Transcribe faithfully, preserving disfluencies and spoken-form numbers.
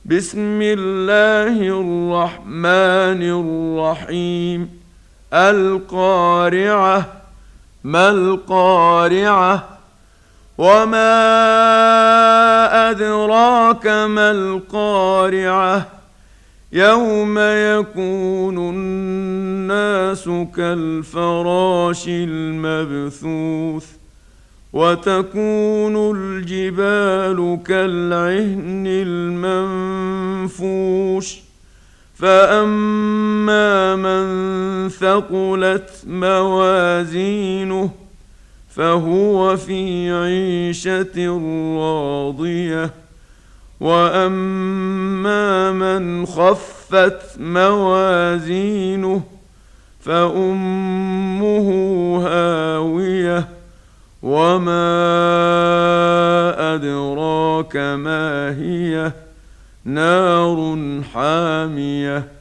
بسم الله الرحمن الرحيم. القارعة. ما القارعة؟ وما أدراك ما القارعة؟ يوم يكون الناس كالفراش المبثوث وتكون الجبال كالعهن المنفوش فأما من ثقلت موازينه فهو في عيشة راضية وأما من خفت موازينه فأمه هاوية وما أدراك ما هي نار حامية